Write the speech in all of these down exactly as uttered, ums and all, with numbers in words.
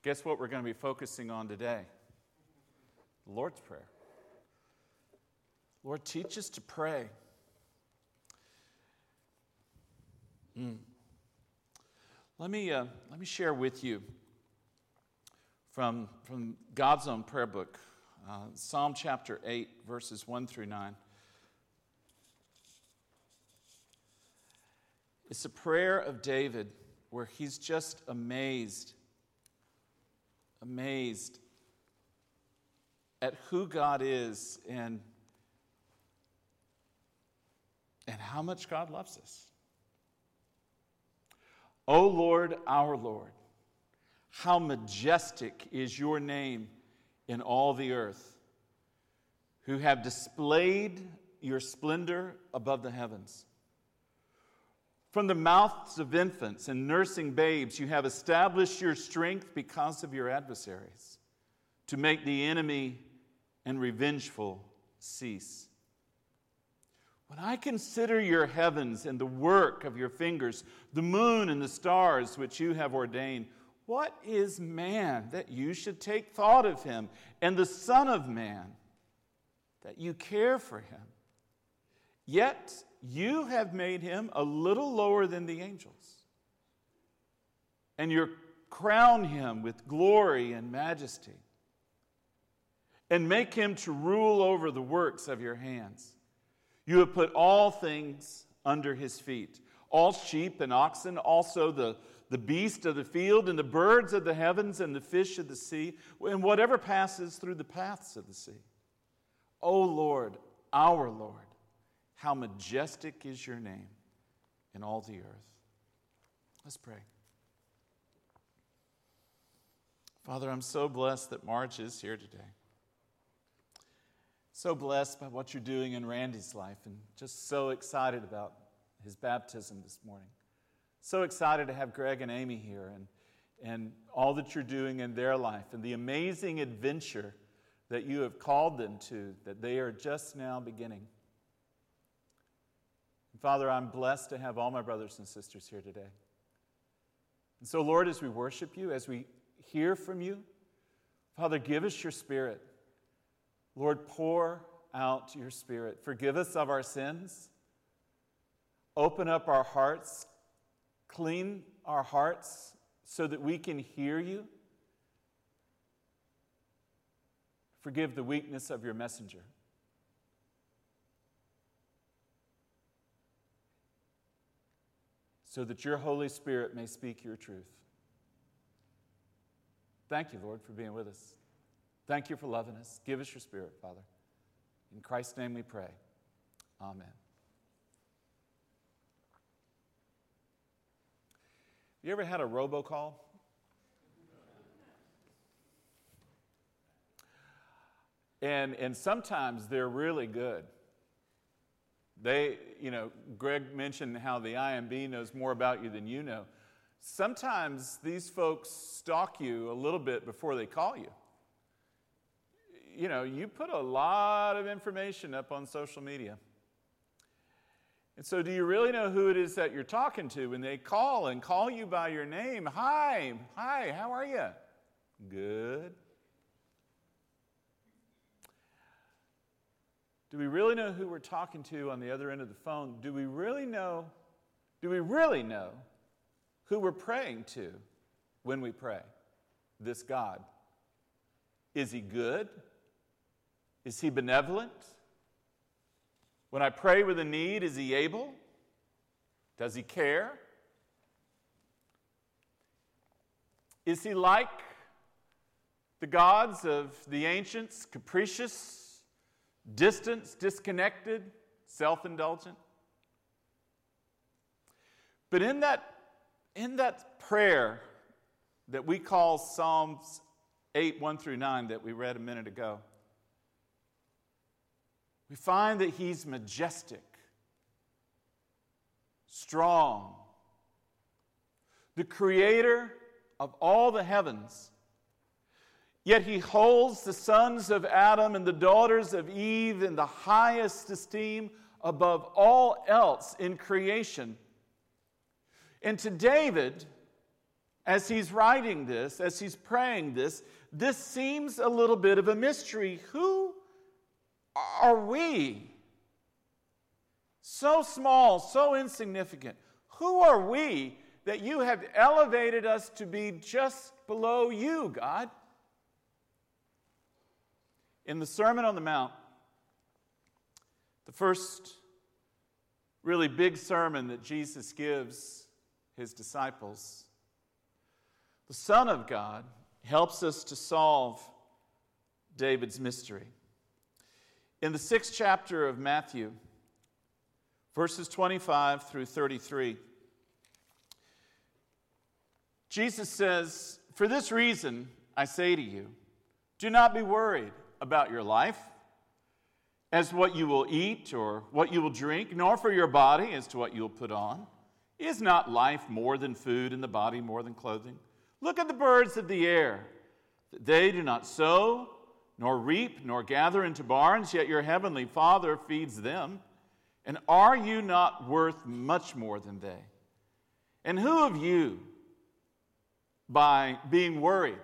Guess what we're going to be focusing on today? The Lord's Prayer. Lord, teach us to pray. Mm. Let me uh, let me share with you from, from God's own prayer book, uh, Psalm chapter eight, verses one through nine. It's a prayer of David where he's just amazed, amazed at who God is and, and how much God loves us. O Lord, our Lord, how majestic is your name in all the earth, who have displayed your splendor above the heavens. From the mouths of infants and nursing babes, you have established your strength because of your adversaries, to make the enemy and revengeful cease. When I consider your heavens and the work of your fingers, the moon and the stars which you have ordained, what is man that you should take thought of him, and the Son of Man that you care for him? Yet you have made him a little lower than the angels, and you crown him with glory and majesty, and make him to rule over the works of your hands. You have put all things under his feet, all sheep and oxen, also the, the beast of the field, and the birds of the heavens, and the fish of the sea, and whatever passes through the paths of the sea. O Lord, our Lord, how majestic is your name in all the earth. Let's pray. Father, I'm so blessed that Marge is here today. So blessed by what you're doing in Randy's life, and just so excited about his baptism this morning. So excited to have Greg and Amy here, and, and all that you're doing in their life, and the amazing adventure that you have called them to, that they are just now beginning. And Father, I'm blessed to have all my brothers and sisters here today. And so, Lord, as we worship you, as we hear from you, Father, give us your Spirit. Lord, pour out your Spirit. Forgive us of our sins. Open up our hearts. Clean our hearts so that we can hear you. Forgive the weakness of your messenger. So that your Holy Spirit may speak your truth. Thank you, Lord, for being with us. Thank you for loving us. Give us your Spirit, Father. In Christ's name we pray. Amen. You ever had a robocall? And, and sometimes they're really good. They, you know, Greg mentioned how the I M B knows more about you than you know. Sometimes these folks stalk you a little bit before they call you. You know, you put a lot of information up on social media. And so do you really know who it is that you're talking to when they call and call you by your name? Hi, hi, how are you? Good. Do we really know who we're talking to on the other end of the phone? Do we really know, do we really know who we're praying to when we pray? This God. Is he good? Is he benevolent? When I pray with a need, is he able? Does he care? Is he like the gods of the ancients, capricious, distant, disconnected, self-indulgent? But in that, in that prayer that we call Psalms eight, one through nine that we read a minute ago, we find that he's majestic, strong, the creator of all the heavens. Yet he holds the sons of Adam and the daughters of Eve in the highest esteem above all else in creation. And to David, as he's writing this, as he's praying this, this seems a little bit of a mystery. Who are we? So small, so insignificant. Who are we that you have elevated us to be just below you, God? In the Sermon on the Mount, the first really big sermon that Jesus gives his disciples, the Son of God helps us to solve David's mystery. In the sixth chapter of Matthew, verses twenty-five through thirty-three, Jesus says, "For this reason I say to you, do not be worried about your life, as what you will eat or what you will drink, nor for your body as to what you will put on. Is not life more than food, and the body more than clothing? Look at the birds of the air. They do not sow, nor reap, nor gather into barns, yet your heavenly Father feeds them. And are you not worth much more than they? And who of you, by being worried,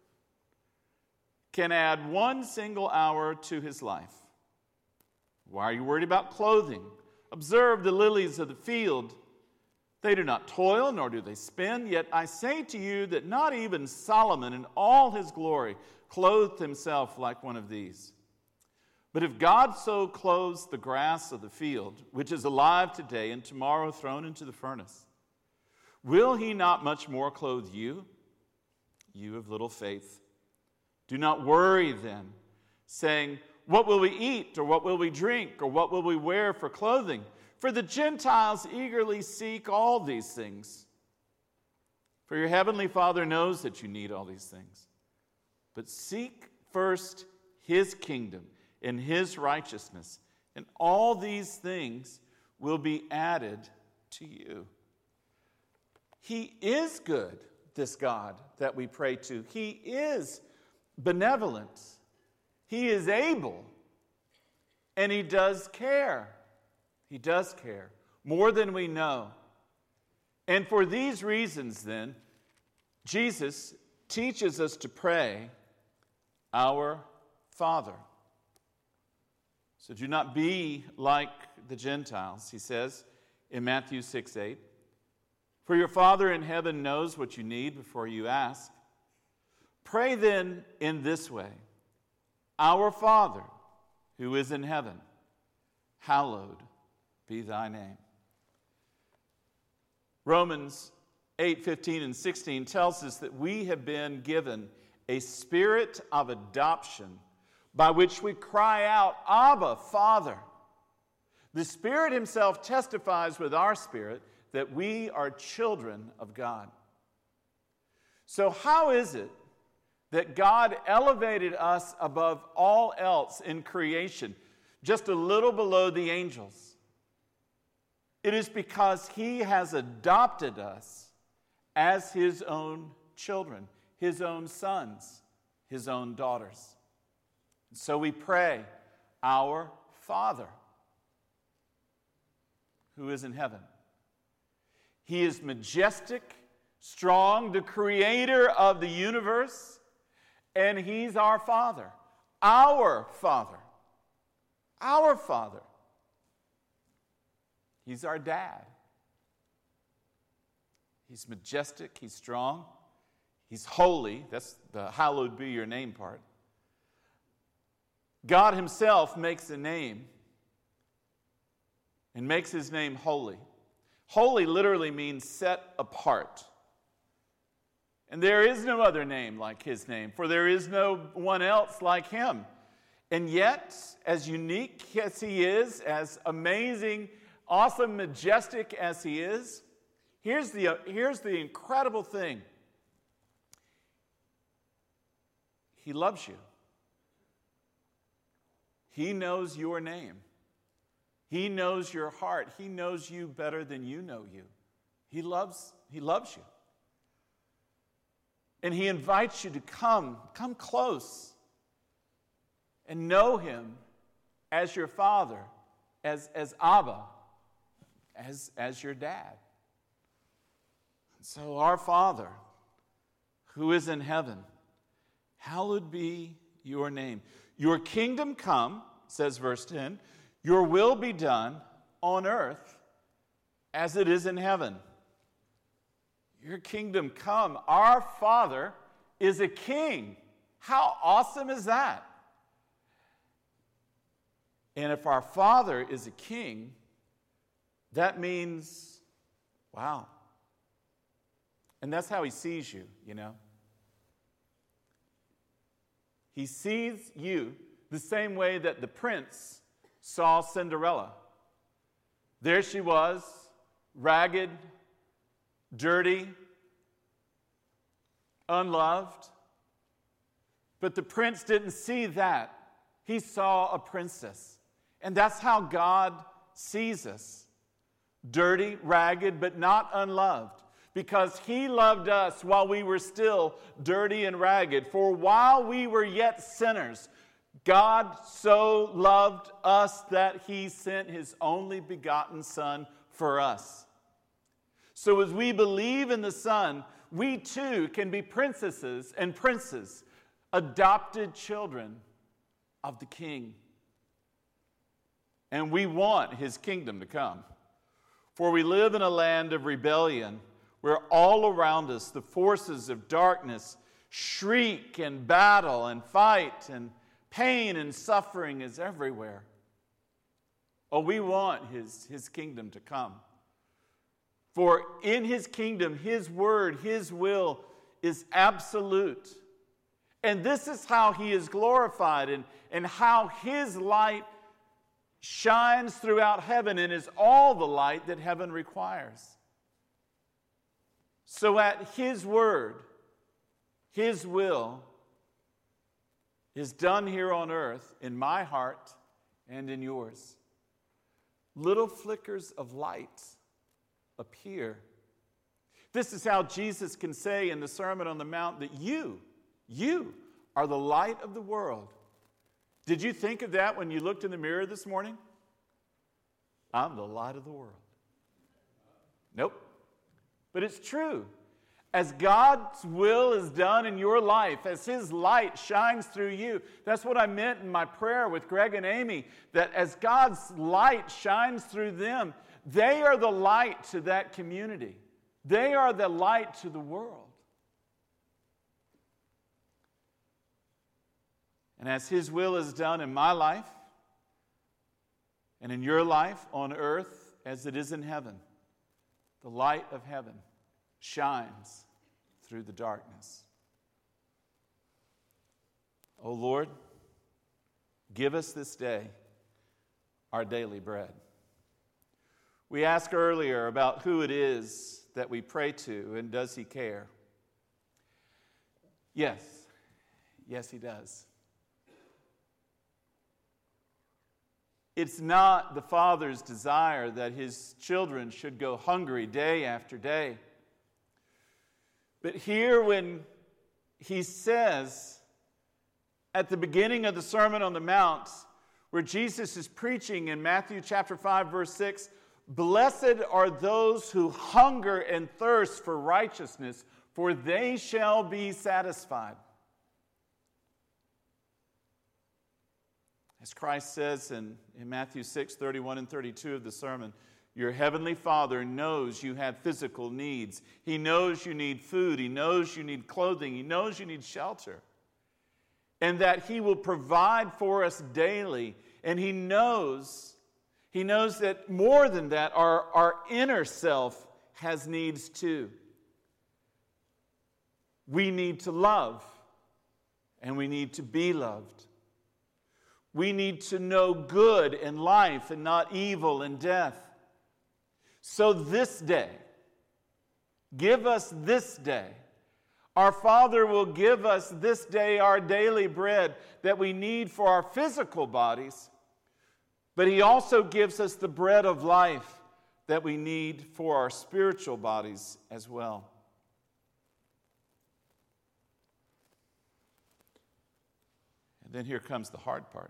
can add one single hour to his life? Why are you worried about clothing? Observe the lilies of the field. They do not toil, nor do they spin. Yet I say to you that not even Solomon in all his glory clothed himself like one of these. But if God so clothes the grass of the field, which is alive today and tomorrow thrown into the furnace, will he not much more clothe you, you of little faith? Do not worry then, saying, what will we eat, or what will we drink, or what will we wear for clothing? For the Gentiles eagerly seek all these things. For your heavenly Father knows that you need all these things. But seek first his kingdom and his righteousness, and all these things will be added to you." He is good, this God that we pray to. He is benevolent. He is able. And he does care. He does care more than we know. And for these reasons, then, Jesus teaches us to pray, "Our Father." So do not be like the Gentiles, he says in Matthew six eight. For your Father in heaven knows what you need before you ask. Pray then in this way: Our Father, who is in heaven, hallowed be thy name. Romans eight fifteen and sixteen tells us that we have been given a spirit of adoption by which we cry out, "Abba, Father." The Spirit himself testifies with our spirit that we are children of God. So how is it that God elevated us above all else in creation, just a little below the angels? It is because he has adopted us as his own children, his own sons, his own daughters. So we pray, "Our Father, who is in heaven." He is majestic, strong, the creator of the universe, and he's our Father. Our Father. Our Father. He's our dad. He's majestic, he's strong, he's holy. That's the hallowed be your name part. God himself makes a name and makes his name holy. Holy literally means set apart. And there is no other name like his name, for there is no one else like him. And yet, as unique as he is, as amazing, awesome, majestic as he is, here's the, uh, here's the incredible thing. He loves you. He knows your name. He knows your heart. He knows you better than you know you. He loves, he loves you. And he invites you to come, come close and know him as your Father, as, as Abba, as, as your dad. So our Father, who is in heaven, hallowed be your name. Your kingdom come, says verse ten, your will be done on earth as it is in heaven. Your kingdom come. Our Father is a king. How awesome is that? And if our Father is a king, that means, wow. And that's how he sees you, you know. He sees you the same way that the prince saw Cinderella. There she was, ragged, dirty, unloved. But the prince didn't see that. He saw a princess. And that's how God sees us. Dirty, ragged, but not unloved. Because he loved us while we were still dirty and ragged. For while we were yet sinners, God so loved us that he sent his only begotten Son for us. So as we believe in the Son, we too can be princesses and princes, adopted children of the King. And we want his kingdom to come. For we live in a land of rebellion, where all around us the forces of darkness shriek and battle and fight, and pain and suffering is everywhere. Oh, we want his, his kingdom to come. For in his kingdom, his word, his will is absolute. And this is how he is glorified, and, and how his light shines throughout heaven and is all the light that heaven requires. So at his word, his will is done here on earth in my heart and in yours. Little flickers of light appear. This is how Jesus can say in the Sermon on the Mount that you, you are the light of the world. Did you think of that when you looked in the mirror this morning? I'm the light of the world. Nope. But it's true. As God's will is done in your life, as his light shines through you, that's what I meant in my prayer with Greg and Amy, that as God's light shines through them, they are the light to that community. They are the light to the world. And as his will is done in my life and in your life on earth as it is in heaven, the light of heaven shines through the darkness. O Lord, give us this day our daily bread. We asked earlier about who it is that we pray to, and does he care? Yes, yes he does. It's not the Father's desire that his children should go hungry day after day. But here when he says at the beginning of the Sermon on the Mount, where Jesus is preaching in Matthew chapter five, verse six, "Blessed are those who hunger and thirst for righteousness, for they shall be satisfied." As Christ says in, in Matthew six, thirty-one and thirty-two of the sermon, your heavenly Father knows you have physical needs. He knows you need food. He knows you need clothing. He knows you need shelter. And that he will provide for us daily. And he knows, he knows that more than that, our, our inner self has needs too. We need to love, and we need to be loved. We need to know good in life and not evil and death. So this day, give us this day. Our Father will give us this day our daily bread that we need for our physical bodies, but he also gives us the bread of life that we need for our spiritual bodies as well. And then here comes the hard part.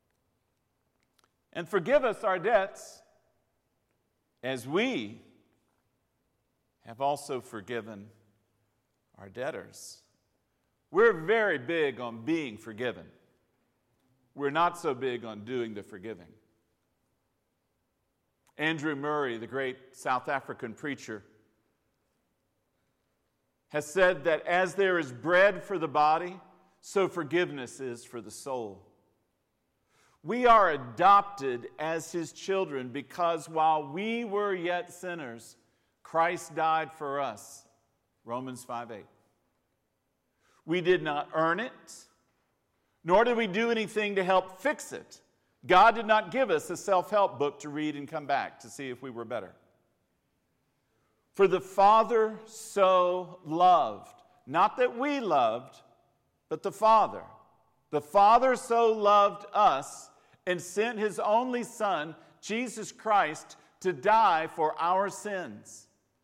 And forgive us our debts, as we have also forgiven our debtors. We're very big on being forgiven. We're not so big on doing the forgiving. Andrew Murray, the great South African preacher, has said that as there is bread for the body, so forgiveness is for the soul. We are adopted as his children because while we were yet sinners, Christ died for us. Romans five eight. We did not earn it, nor did we do anything to help fix it. God did not give us a self-help book to read and come back to see if we were better. For the Father so loved, not that we loved, but the Father. The Father so loved us and sent his only Son, Jesus Christ, to die for our sins.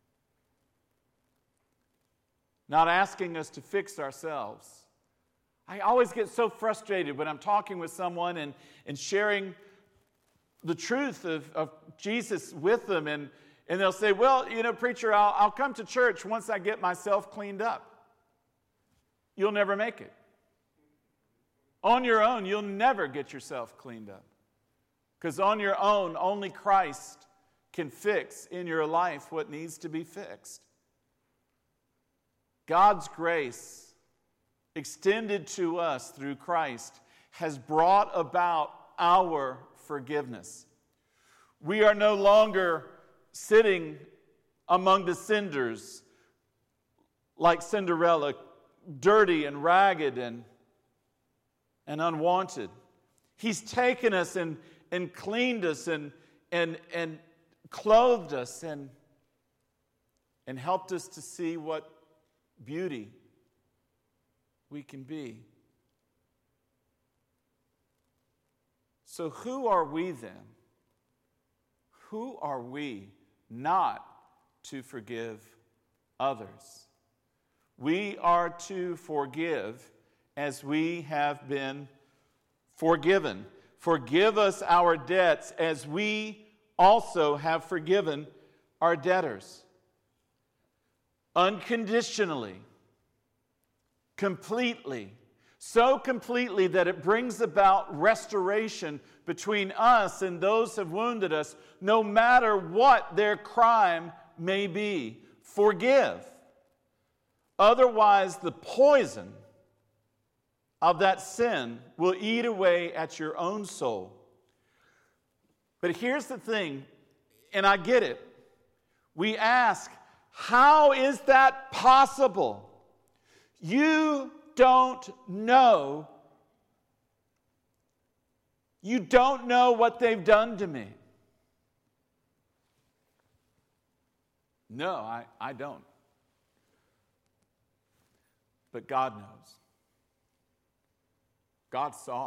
Not asking us to fix ourselves. I always get so frustrated when I'm talking with someone and, and sharing the truth of, of Jesus with them, and, and they'll say, well, you know, preacher, I'll, I'll come to church once I get myself cleaned up. You'll never make it. On your own, you'll never get yourself cleaned up. Because on your own, only Christ can fix in your life what needs to be fixed. God's grace, extended to us through Christ, has brought about our forgiveness. We are no longer sitting among the cinders like Cinderella, dirty and ragged and, and unwanted. He's taken us and, and cleaned us and, and, and clothed us and, and helped us to see what beauty we can be. So who are we then? Who are we not to forgive others? We are to forgive as we have been forgiven. Forgive us our debts as we also have forgiven our debtors. Unconditionally, completely, so completely that it brings about restoration between us and those who have wounded us, no matter what their crime may be. Forgive. Otherwise, the poison of that sin will eat away at your own soul. But here's the thing, and I get it. We ask, how is that possible? You don't know. You don't know what they've done to me. No, I, I don't. But God knows. God saw.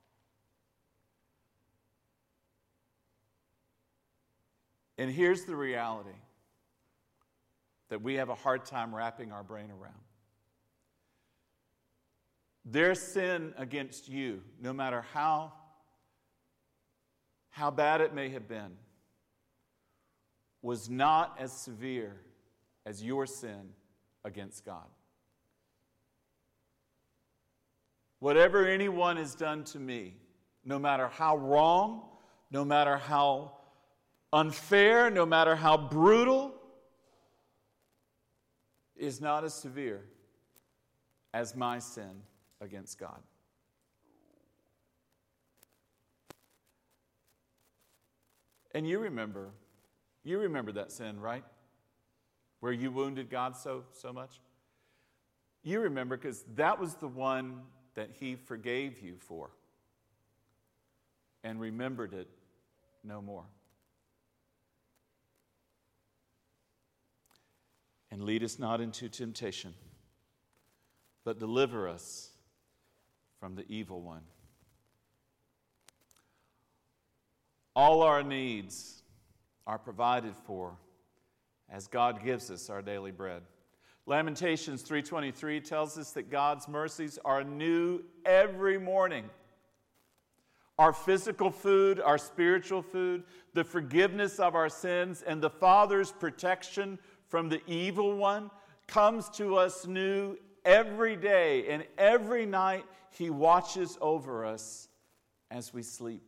And here's the reality that we have a hard time wrapping our brain around. Their sin against you, no matter how, how bad it may have been, was not as severe as your sin against God. Whatever anyone has done to me, no matter how wrong, no matter how unfair, no matter how brutal, is not as severe as my sin against God. And you remember, you remember that sin, right? Where you wounded God so, so much? You remember because that was the one that he forgave you for and remembered it no more. And lead us not into temptation, but deliver us from the evil one. All our needs are provided for as God gives us our daily bread. Lamentations three twenty-three tells us that God's mercies are new every morning. Our physical food, our spiritual food, the forgiveness of our sins, and the Father's protection from the evil one comes to us new every day and every night He watches over us as we sleep.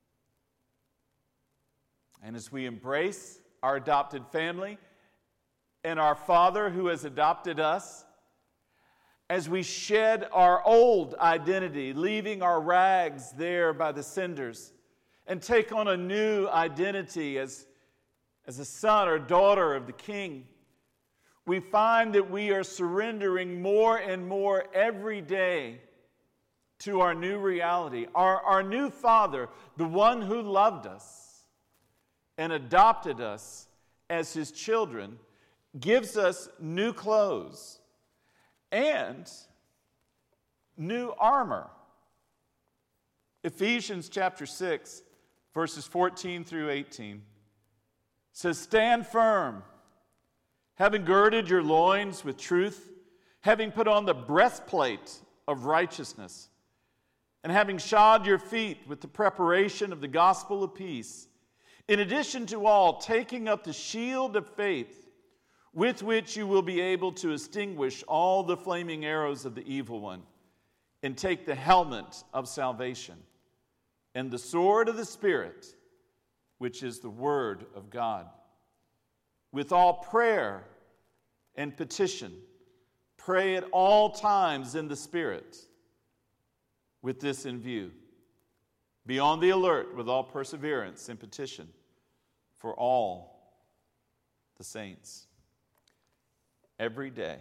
And as we embrace our adopted family and our Father who has adopted us, as we shed our old identity, leaving our rags there by the cinders, and take on a new identity as, as a son or daughter of the King, we find that we are surrendering more and more every day to our new reality. Our, our new Father, the one who loved us and adopted us as His children, gives us new clothes and new armor. Ephesians chapter six, verses fourteen through eighteen says, "Stand firm, having girded your loins with truth, having put on the breastplate of righteousness, and having shod your feet with the preparation of the gospel of peace. In addition to all, taking up the shield of faith, with which you will be able to extinguish all the flaming arrows of the evil one, and take the helmet of salvation, and the sword of the Spirit, which is the word of God. With all prayer and petition, pray at all times in the Spirit, with this in view. Be on the alert with all perseverance and petition for all the saints." Every day,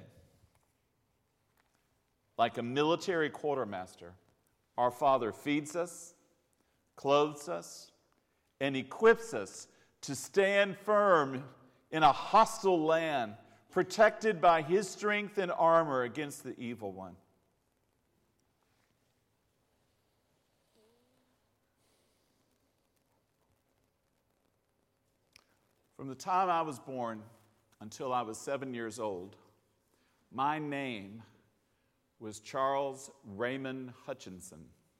like a military quartermaster, our Father feeds us, clothes us, and equips us to stand firm in a hostile land, protected by His strength and armor against the evil one. From the time I was born until I was seven years old, my name was Charles Raymond Hutchinson.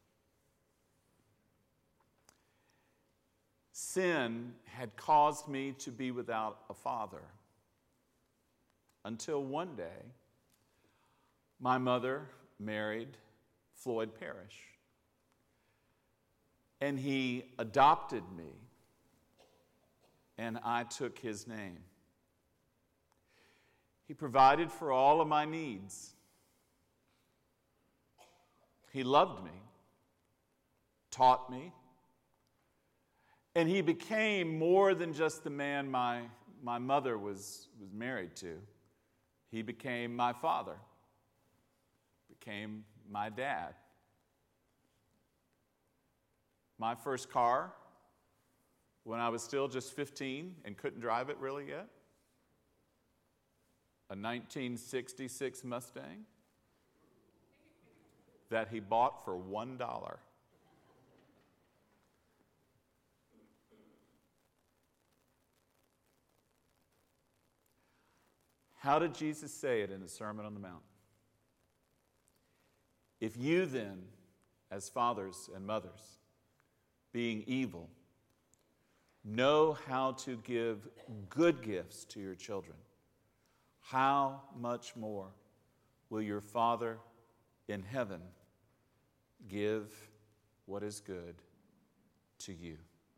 Sin had caused me to be without a father until one day my mother married Floyd Parrish, and he adopted me, and I took his name. He provided for all of my needs. He loved me, taught me, and he became more than just the man my, my mother was, was married to. He became my father, became my dad. My first car, when I was still just fifteen and couldn't drive it really yet, a nineteen sixty-six Mustang that he bought for one dollar. How did Jesus say it in the Sermon on the Mount? If you then, as fathers and mothers, being evil, know how to give good gifts to your children, how much more will your Father in heaven give what is good to you?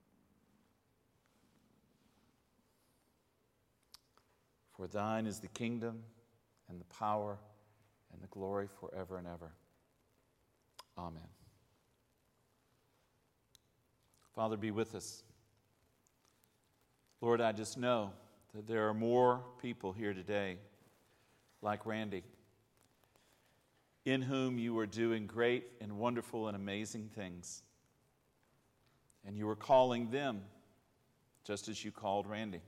For thine is the kingdom and the power and the glory forever and ever. Amen. Father, be with us. Lord, I just know that there are more people here today like Randy, in whom you are doing great and wonderful and amazing things. And you are calling them just as you called Randy.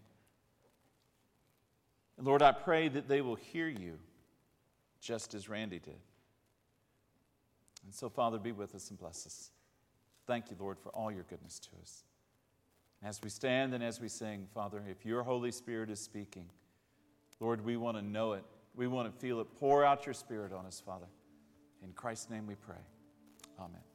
And Lord, I pray that they will hear you just as Randy did. And so, Father, be with us and bless us. Thank you, Lord, for all your goodness to us. As we stand and as we sing, Father, if your Holy Spirit is speaking, Lord, we want to know it. We want to feel it. Pour out your Spirit on us, Father. In Christ's name we pray. Amen.